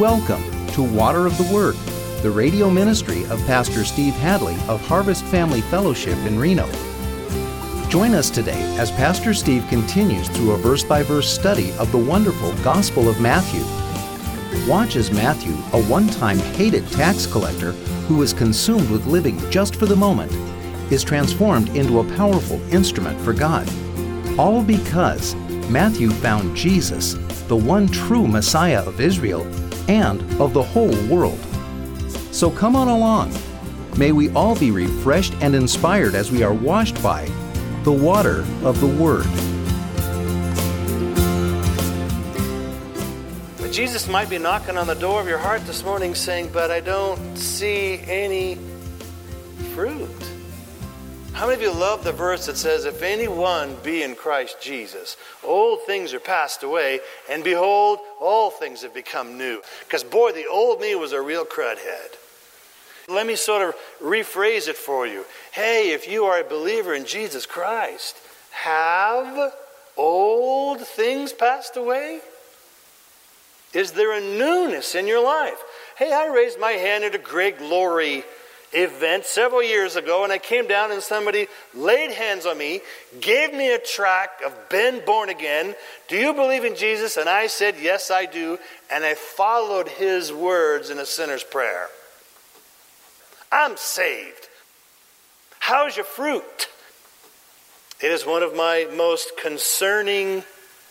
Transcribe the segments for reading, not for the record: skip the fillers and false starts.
Welcome to Water of the Word, the radio ministry of Pastor Steve Hadley of Harvest Family Fellowship in Reno. Join us today as Pastor Steve continues through a verse-by-verse study of the wonderful Gospel of Matthew. Watch as Matthew, a one-time hated tax collector who was consumed with living just for the moment, is transformed into a powerful instrument for God. All because Matthew found Jesus, the one true Messiah of Israel and of the whole world. So come on along. May we all be refreshed and inspired as we are washed by the water of the Word. But Jesus might be knocking on the door of your heart this morning saying, but I don't see any fruit. How many of you love the verse that says, if anyone be in Christ Jesus, old things are passed away, and behold, all things have become new. Because boy, the old me was a real crudhead. Let me sort of rephrase it for you. Hey, if you are a believer in Jesus Christ, have old things passed away? Is there a newness in your life? Hey, I raised my hand at a Greg Laurie event several years ago, and I came down and somebody laid hands on me, gave me a tract of Ben Born Again. Do you believe in Jesus? And I said, yes, I do. And I followed his words in a sinner's prayer. I'm saved. How's your fruit? It is one of my most concerning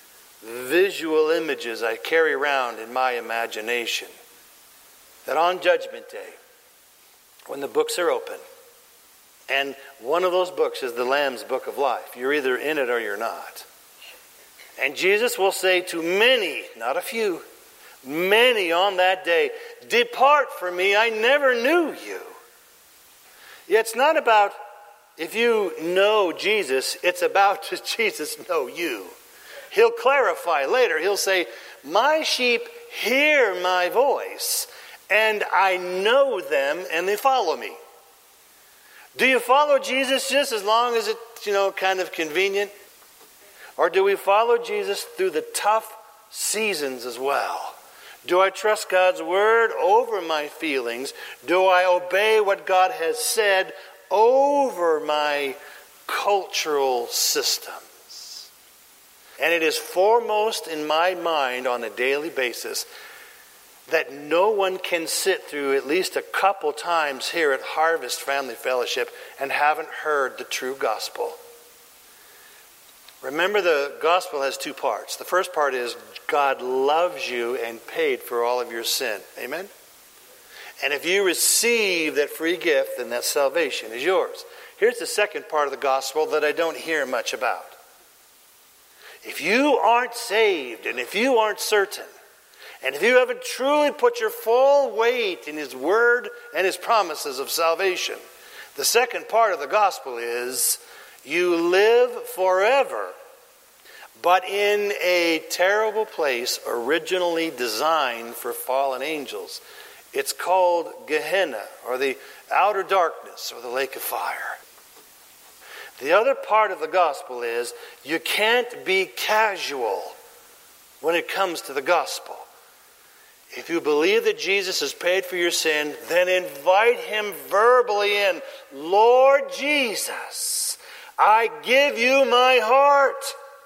visual images I carry around in my imagination. That on Judgment Day, when the books are open, and one of those books is the Lamb's Book of Life. You're either in it or you're not. And Jesus will say to many, not a few, many on that day, depart from me, I never knew you. Yeah, it's not about if you know Jesus, it's about does Jesus know you. He'll clarify later. He'll say, my sheep hear my voice, and I know them, and they follow me. Do you follow Jesus just as long as it's, kind of convenient? Or do we follow Jesus through the tough seasons as well? Do I trust God's word over my feelings? Do I obey what God has said over my cultural systems? And it is foremost in my mind on a daily basis that no one can sit through at least a couple times here at Harvest Family Fellowship and haven't heard the true gospel. Remember, the gospel has two parts. The first part is God loves you and paid for all of your sin. Amen? And if you receive that free gift, then that salvation is yours. Here's the second part of the gospel that I don't hear much about. If you aren't saved, and if you aren't certain, and if you haven't truly put your full weight in His word and His promises of salvation, the second part of the gospel is you live forever, but in a terrible place originally designed for fallen angels. It's called Gehenna, or the outer darkness, or the lake of fire. The other part of the gospel is you can't be casual when it comes to the gospel. If you believe that Jesus has paid for your sin, then invite Him verbally in. Lord Jesus, I give you my heart.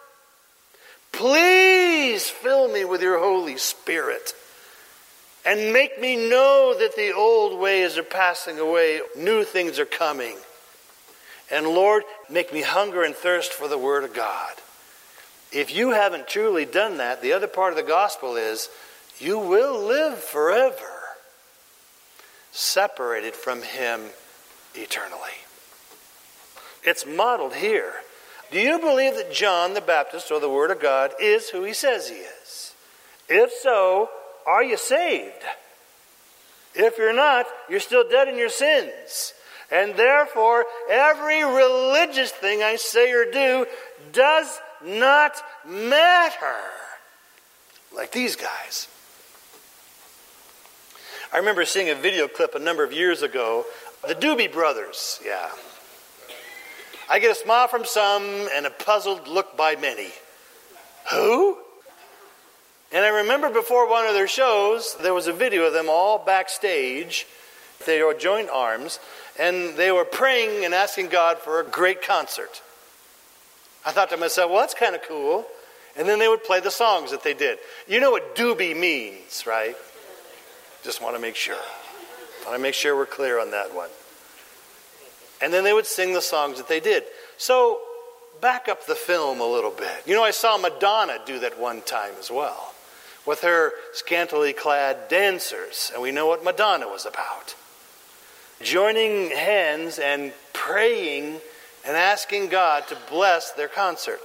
Please fill me with your Holy Spirit and make me know that the old ways are passing away. New things are coming. And Lord, make me hunger and thirst for the Word of God. If you haven't truly done that, the other part of the gospel is you will live forever, separated from Him eternally. It's modeled here. Do you believe that John the Baptist, or the Word of God, is who he says he is? If so, are you saved? If you're not, you're still dead in your sins. And therefore, every religious thing I say or do does not matter. Like these guys. I remember seeing a video clip a number of years ago. The Doobie Brothers, yeah. I get a smile from some and a puzzled look by many. Who? And I remember before one of their shows, there was a video of them all backstage. They were joined arms, and they were praying and asking God for a great concert. I thought to myself, well, that's kind of cool. And then they would play the songs that they did. You know what doobie means, right? Just want to make sure. Want to make sure we're clear on that one. And then they would sing the songs that they did. So, back up the film a little bit. You know, I saw Madonna do that one time as well, with her scantily clad dancers. And we know what Madonna was about. Joining hands and praying and asking God to bless their concert.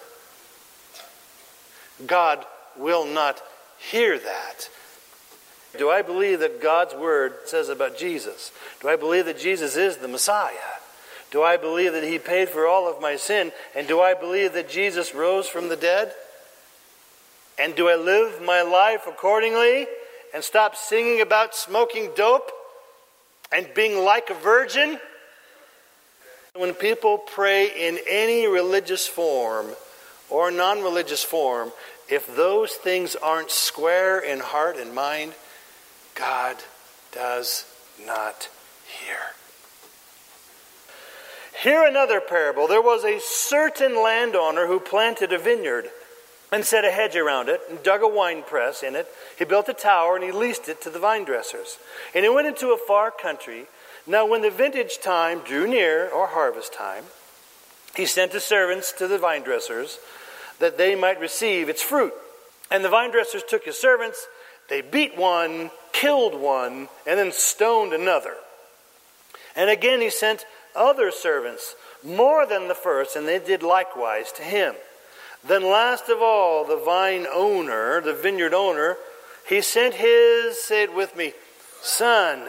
God will not hear that. Do I believe that God's word says about Jesus? Do I believe that Jesus is the Messiah? Do I believe that he paid for all of my sin? And do I believe that Jesus rose from the dead? And do I live my life accordingly and stop singing about smoking dope and being like a virgin? When people pray in any religious form or non-religious form, if those things aren't square in heart and mind, God does not hear. Hear another parable. There was a certain landowner who planted a vineyard and set a hedge around it and dug a wine press in it. He built a tower and he leased it to the vine dressers. And he went into a far country. Now when the vintage time drew near, or harvest time, he sent his servants to the vine dressers that they might receive its fruit. And the vine dressers took his servants, they beat one, killed one, and then stoned another. And again he sent other servants, more than the first, and they did likewise to him. Then last of all, the vine owner, the vineyard owner, he sent his, say it with me, son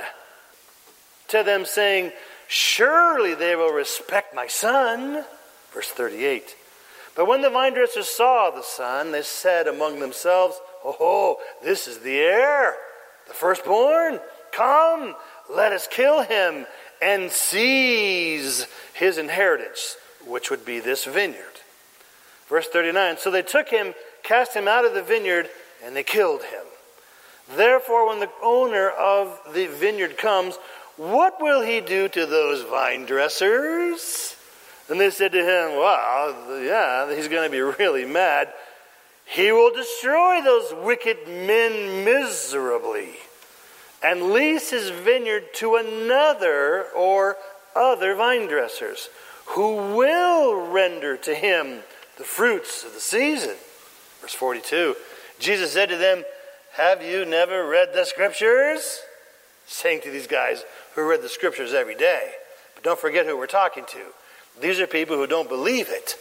to them, saying, surely they will respect my son. Verse 38. But when the vine dressers saw the son, they said among themselves, oh, this is the heir, the firstborn. Come, let us kill him and seize his inheritance, which would be this vineyard. Verse 39, so they took him, cast him out of the vineyard, and they killed him. Therefore, when the owner of the vineyard comes, what will he do to those vine dressers? And they said to him, well, yeah, he's going to be really mad. He will destroy those wicked men miserably and lease his vineyard to another or other vine dressers who will render to him the fruits of the season. Verse 42, Jesus said to them, have you never read the scriptures? Saying to these guys who read the scriptures every day. But don't forget who we're talking to. These are people who don't believe it.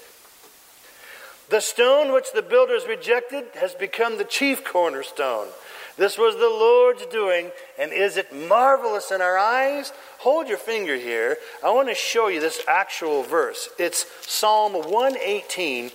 The stone which the builders rejected has become the chief cornerstone. This was the Lord's doing, and is it marvelous in our eyes? Hold your finger here. I want to show you this actual verse. It's Psalm 118.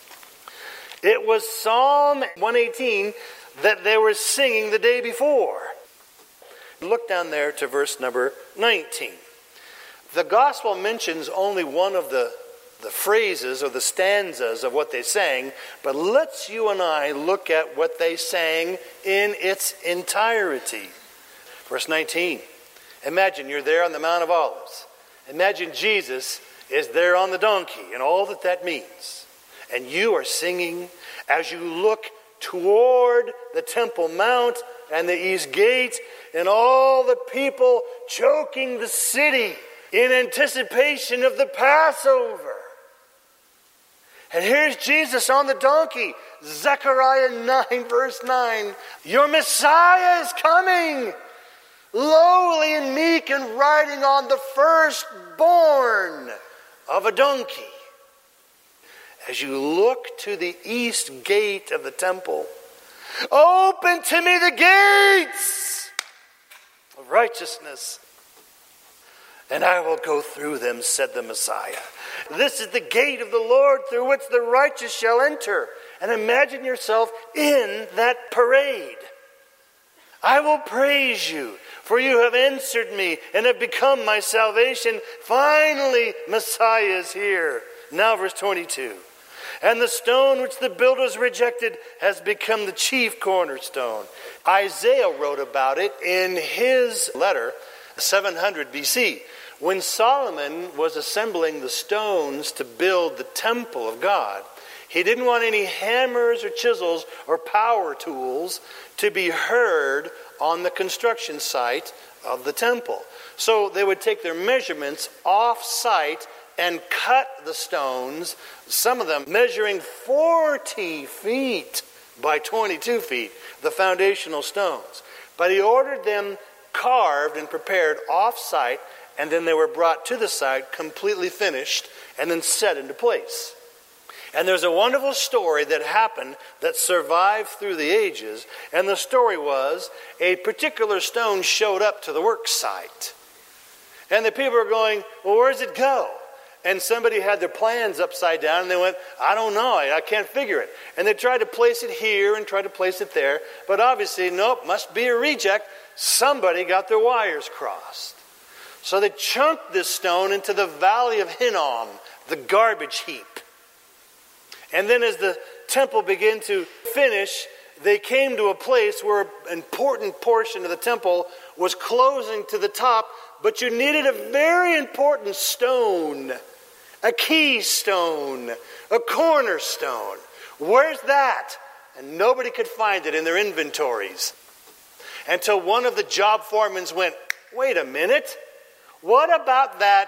It was Psalm 118 that they were singing the day before. Look down there to verse number 19. The gospel mentions only one of the phrases or the stanzas of what they sang, but let's you and I look at what they sang in its entirety. Verse 19. Imagine you're there on the Mount of Olives. Imagine Jesus is there on the donkey and all that that means. And you are singing as you look toward the Temple Mount and the East Gate and all the people choking the city in anticipation of the Passover. And here's Jesus on the donkey. Zechariah 9 verse 9. Your Messiah is coming, lowly and meek and riding on the firstborn of a donkey. As you look to the east gate of the temple, open to me the gates of righteousness, and I will go through them, said the Messiah. This is the gate of the Lord through which the righteous shall enter. And imagine yourself in that parade. I will praise you, for you have answered me and have become my salvation. Finally, Messiah is here. Now verse 22. And the stone which the builders rejected has become the chief cornerstone. Isaiah wrote about it in his letter, 700 BC. When Solomon was assembling the stones to build the temple of God, he didn't want any hammers or chisels or power tools to be heard on the construction site of the temple. So they would take their measurements off-site and cut the stones, some of them measuring 40 feet by 22 feet, the foundational stones. But he ordered them carved and prepared off-site, and then they were brought to the site completely finished and then set into place. And there's a wonderful story that happened that survived through the ages, and the story was a particular stone showed up to the work site. And the people were going, well, where does it go? And somebody had their plans upside down, and they went, I don't know, I can't figure it. And they tried to place it here and tried to place it there, but obviously, nope, must be a reject. Somebody got their wires crossed. So they chunked this stone into the valley of Hinnom, the garbage heap. And then as the temple began to finish, they came to a place where an important portion of the temple was closing to the top, but you needed a very important stone, a keystone, a cornerstone. Where's that? And nobody could find it in their inventories. Until one of the job foremen went, wait a minute, what about that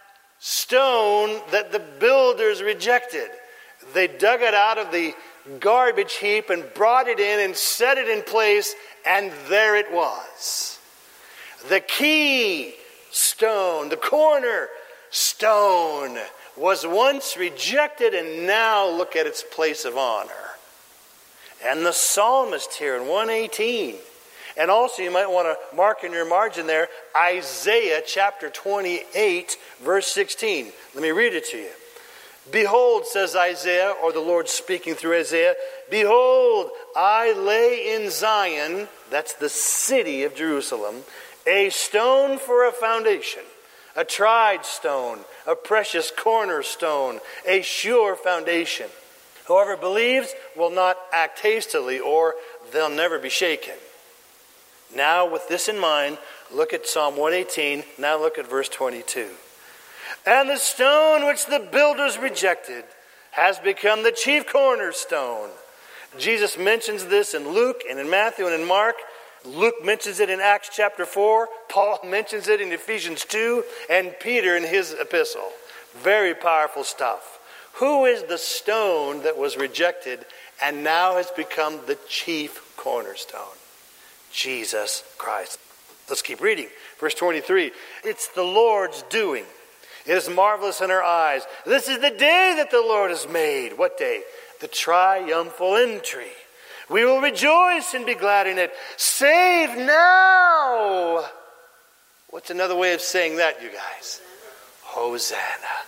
stone that the builders rejected? They dug it out of the garbage heap and brought it in and set it in place, and there it was. The key stone, the corner stone, was once rejected, and now look at its place of honor. And the psalmist here in 118, and also you might want to mark in your margin there, Isaiah chapter 28, verse 16. Let me read it to you. Behold, says Isaiah, or the Lord speaking through Isaiah, behold, I lay in Zion, that's the city of Jerusalem, a stone for a foundation, a tried stone, a precious cornerstone, a sure foundation. Whoever believes will not act hastily, or they'll never be shaken. Now, with this in mind, look at Psalm 118. Now look at verse 22. And the stone which the builders rejected has become the chief cornerstone. Jesus mentions this in Luke and in Matthew and in Mark. Luke mentions it in Acts chapter 4. Paul mentions it in Ephesians 2. And Peter in his epistle. Very powerful stuff. Who is the stone that was rejected and now has become the chief cornerstone? Jesus Christ. Let's keep reading. Verse 23. It's the Lord's doing. It is marvelous in our eyes. This is the day that the Lord has made. What day? The triumphal entry. We will rejoice and be glad in it. Save now. What's another way of saying that, you guys? Hosanna.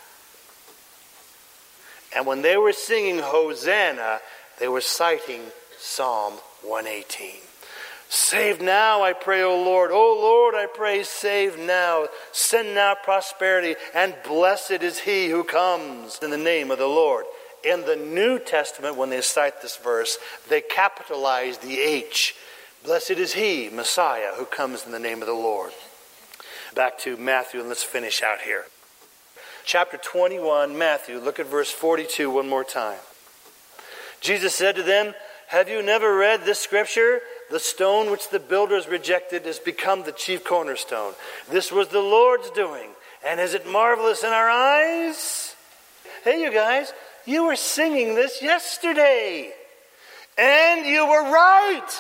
And when they were singing Hosanna, they were citing Psalm 118. Save now, I pray, O Lord. O Lord, I pray, save now. Send now prosperity, and blessed is he who comes in the name of the Lord. In the New Testament, when they cite this verse, they capitalize the H. Blessed is he, Messiah, who comes in the name of the Lord. Back to Matthew, and let's finish out here. Chapter 21, Matthew, look at verse 42 one more time. Jesus said to them, have you never read this scripture? The stone which the builders rejected has become the chief cornerstone. This was the Lord's doing. And is it marvelous in our eyes? Hey, you guys, you were singing this yesterday. And you were right.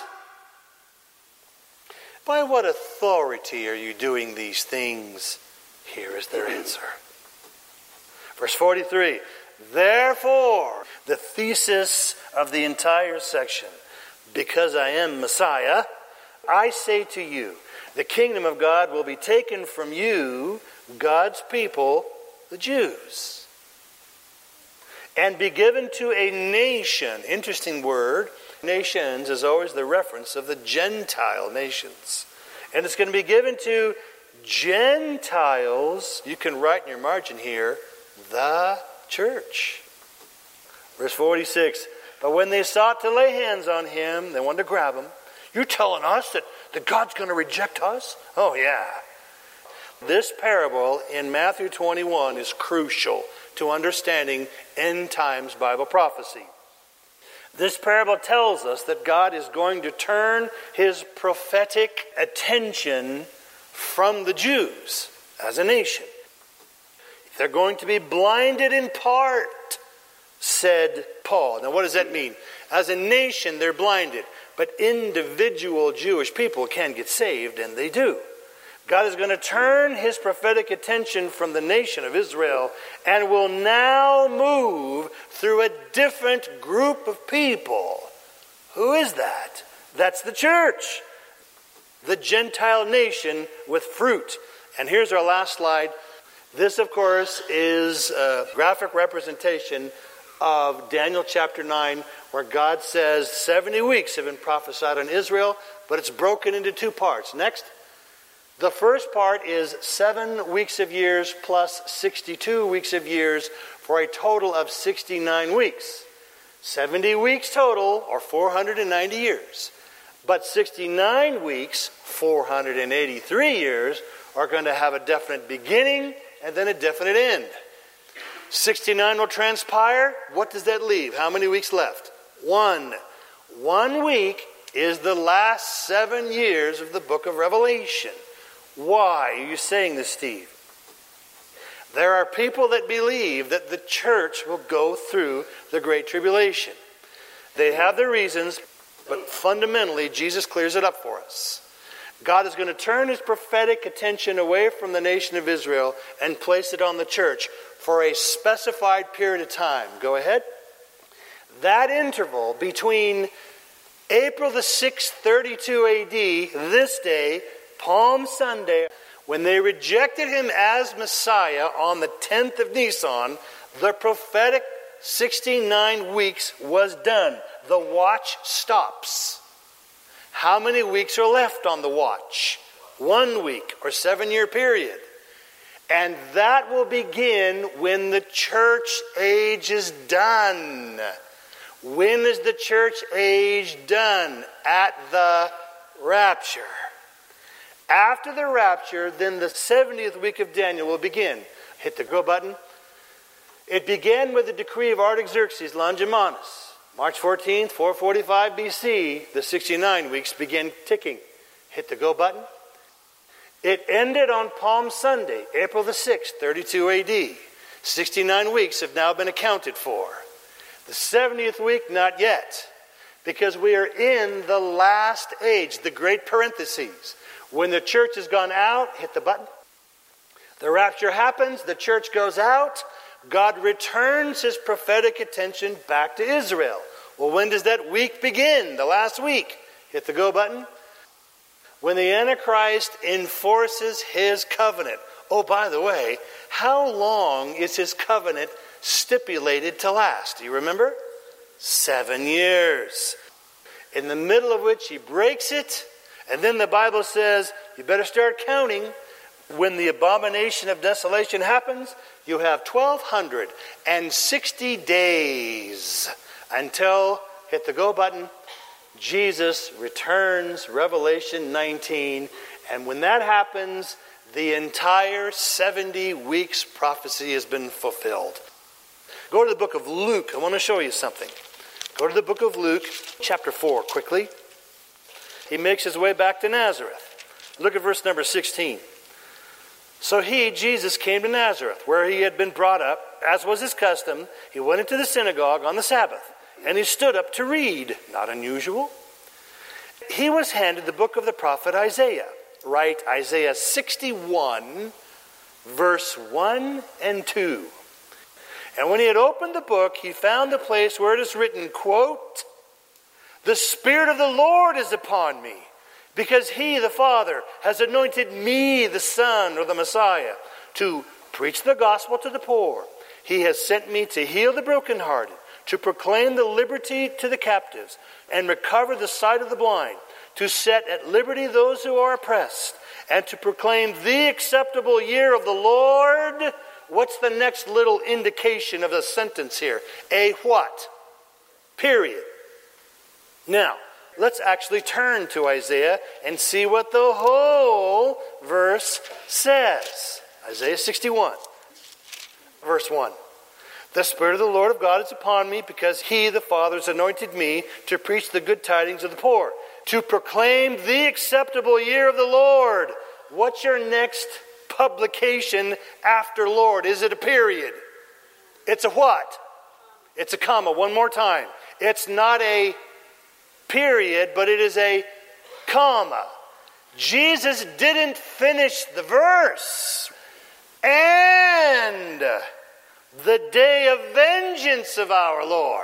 By what authority are you doing these things? Here is their answer. Verse 43. Therefore, the thesis of the entire section, because I am Messiah, I say to you, the kingdom of God will be taken from you, God's people, the Jews, and be given to a nation. Interesting word. Nations is always the reference of the Gentile nations. And it's going to be given to Gentiles. You can write in your margin here, the church. Verse 46, but when they sought to lay hands on him, they wanted to grab him. You're telling us that God's going to reject us? Oh, yeah. This parable in Matthew 21 is crucial to understanding end times Bible prophecy. This parable tells us that God is going to turn his prophetic attention from the Jews as a nation. They're going to be blinded in part, said Paul. Now what does that mean? As a nation they're blinded, but individual Jewish people can get saved, and they do. God is going to turn his prophetic attention from the nation of Israel and will now move through a different group of people. Who is that? That's the church. The Gentile nation with fruit. And here's our last slide. This, of course, is a graphic representation of Daniel chapter 9, where God says 70 weeks have been prophesied on Israel, but it's broken into two parts. Next. The first part is 7 weeks of years plus 62 weeks of years for a total of 69 weeks. 70 weeks total, or 490 years. But 69 weeks, 483 years, are going to have a definite beginning and then a definite end. 69 will transpire. What does that leave? How many weeks left? 1. 1 week is the last 7 years of the book of Revelation. Why are you saying this, Steve? There are people that believe that the church will go through the Great Tribulation. They have their reasons, but fundamentally, Jesus clears it up for us. God is going to turn his prophetic attention away from the nation of Israel and place it on the church for a specified period of time. Go ahead. That interval between April the 6th, 32 AD, this day, Palm Sunday, when they rejected him as Messiah on the 10th of Nisan, the prophetic 69 weeks was done. The watch stops. How many weeks are left on the watch? 1 week or 7-year period. And that will begin when the church age is done. When is the church age done? At the rapture. After the rapture, then the 70th week of Daniel will begin. Hit the go button. It began with the decree of Artaxerxes Longimanus. March 14th, 445 BC, the 69 weeks begin ticking. Hit the go button. It ended on Palm Sunday, April the 6th, 32 AD. 69 weeks have now been accounted for. The 70th week, not yet, because we are in the last age, the great parentheses. When the church has gone out, hit the button. The rapture happens, the church goes out. God returns his prophetic attention back to Israel. Well, when does that week begin? The last week. Hit the go button. When the Antichrist enforces his covenant. Oh, by the way, how long is his covenant stipulated to last? Do you remember? 7 years. In the middle of which he breaks it. And then the Bible says, you better start counting. When the abomination of desolation happens, you have 1,260 days until, hit the go button, Jesus returns, Revelation 19. And when that happens, the entire 70 weeks prophecy has been fulfilled. Go to the book of Luke. I want to show you something. Go to the book of Luke, chapter 4, quickly. He makes his way back to Nazareth. Look at verse number 16. So he, Jesus, came to Nazareth, where he had been brought up. As was his custom, he went into the synagogue on the Sabbath, and he stood up to read. Not unusual. He was handed the book of the prophet Isaiah. Right, Isaiah 61, verse 1 and 2. And when he had opened the book, he found the place where it is written, quote, "The Spirit of the Lord is upon me, because he, the Father, has anointed me, the Son, or the Messiah, to preach the gospel to the poor. He has sent me to heal the brokenhearted, to proclaim the liberty to the captives, and recover the sight of the blind, to set at liberty those who are oppressed, and to proclaim the acceptable year of the Lord." what's the next little indication of the sentence here? A what? Period. Now, let's actually turn to Isaiah and see what the whole verse says. Isaiah 61, verse 1. The Spirit of the Lord of God is upon me, because He, the Father, has anointed me to preach the good tidings of the poor, to proclaim the acceptable year of the Lord. What's your next publication after Lord? Is it a period? It's a what? It's a comma. One more time. It's not a period, but it is a comma. Jesus didn't finish the verse. And the day of vengeance of our Lord.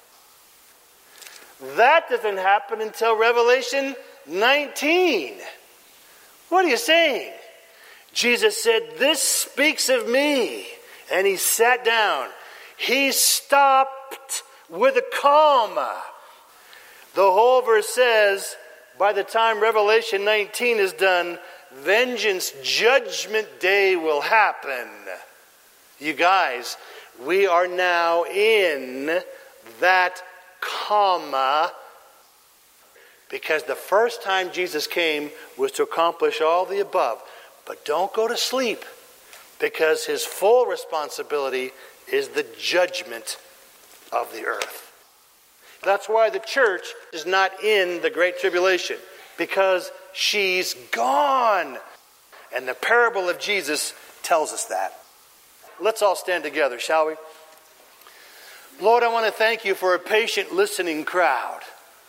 That doesn't happen until Revelation 19. What are you saying? Jesus said, this speaks of me. And he sat down. He stopped with a comma. The whole verse says, by the time Revelation 19 is done, vengeance, judgment day will happen. You guys, we are now in that comma, because the first time Jesus came was to accomplish all the above. But don't go to sleep, because his full responsibility is the judgment of the earth. That's why the church is not in the Great Tribulation, because she's gone. And the parable of Jesus tells us that. Let's all stand together, shall we? Lord, I want to thank you for a patient listening crowd.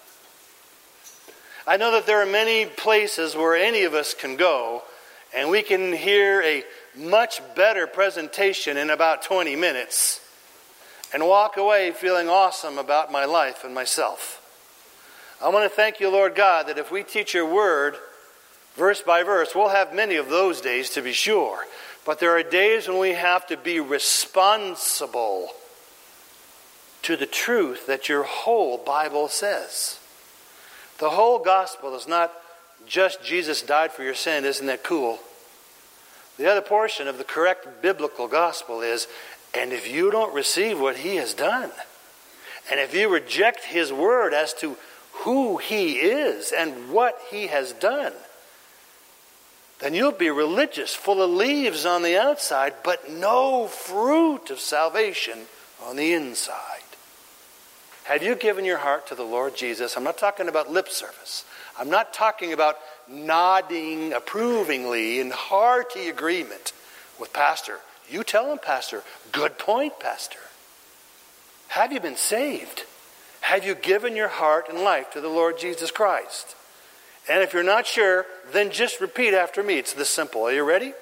I know that there are many places where any of us can go, and we can hear a much better presentation in about 20 minutes and walk away feeling awesome about my life and myself. I want to thank you, Lord God, that if we teach your word verse by verse, we'll have many of those days to be sure. But there are days when we have to be responsible to the truth that your whole Bible says. The whole gospel is not just Jesus died for your sin. Isn't that cool? The other portion of the correct biblical gospel is, and if you don't receive what he has done, and if you reject his word as to who he is and what he has done, then you'll be religious, full of leaves on the outside, but no fruit of salvation on the inside. Have you given your heart to the Lord Jesus? I'm not talking about lip service. I'm not talking about nodding approvingly in hearty agreement with Pastor. You tell him, Pastor. Good point, Pastor. Have you been saved? Have you given your heart and life to the Lord Jesus Christ? And if you're not sure, then just repeat after me. It's this simple. Are you ready?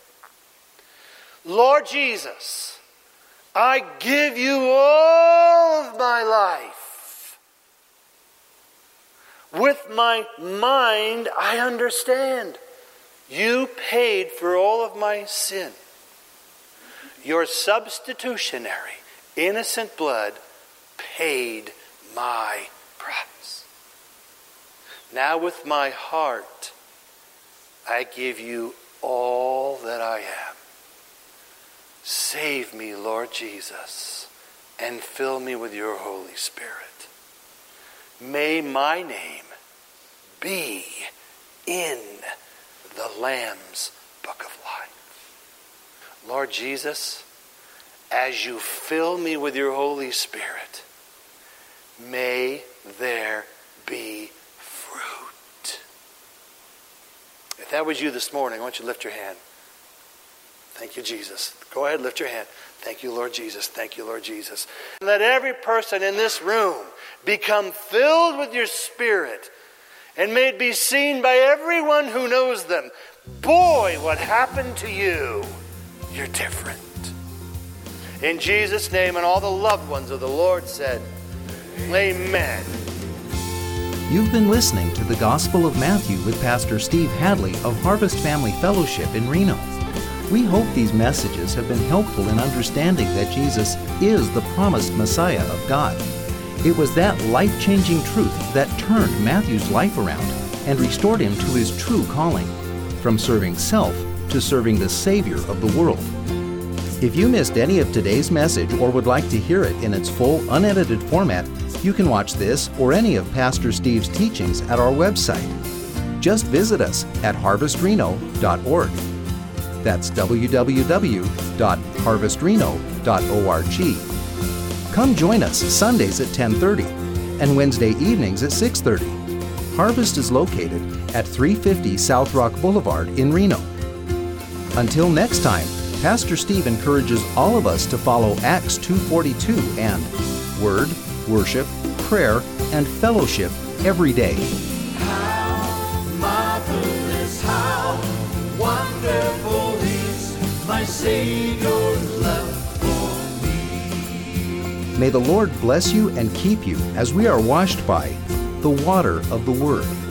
Lord Jesus, I give you all of my life. With my mind, I understand. You paid for all of my sin. Your substitutionary, innocent blood paid my price. Now with my heart, I give you all that I am. Save me, Lord Jesus, and fill me with your Holy Spirit. May my name be in the Lamb's Book of Life. Lord Jesus, as you fill me with your Holy Spirit, may there be fruit. If that was you this morning, I want you to lift your hand. Thank you, Jesus. Go ahead, lift your hand. Thank you, Lord Jesus. Thank you, Lord Jesus. Let every person in this room become filled with your Spirit, and may it be seen by everyone who knows them. Boy, what happened to you? You're different. In Jesus' name, and all the loved ones of the Lord said, Amen. You've been listening to the Gospel of Matthew with Pastor Steve Hadley of Harvest Family Fellowship in Reno. We hope these messages have been helpful in understanding that Jesus is the promised Messiah of God. It was that life-changing truth that turned Matthew's life around and restored him to his true calling, from serving self to serving the Savior of the world. If you missed any of today's message or would like to hear it in its full, unedited format, you can watch this or any of Pastor Steve's teachings at our website. Just visit us at harvestreno.org. That's www.harvestreno.org. Come join us Sundays at 10:30 and Wednesday evenings at 6:30. Harvest is located at 350 South Rock Boulevard in Reno. Until next time, Pastor Steve encourages all of us to follow Acts 2:42 and Word, Worship, Prayer, and Fellowship every day. How marvelous, how wonderful is my Savior's love for me. May the Lord bless you and keep you as we are washed by the water of the Word.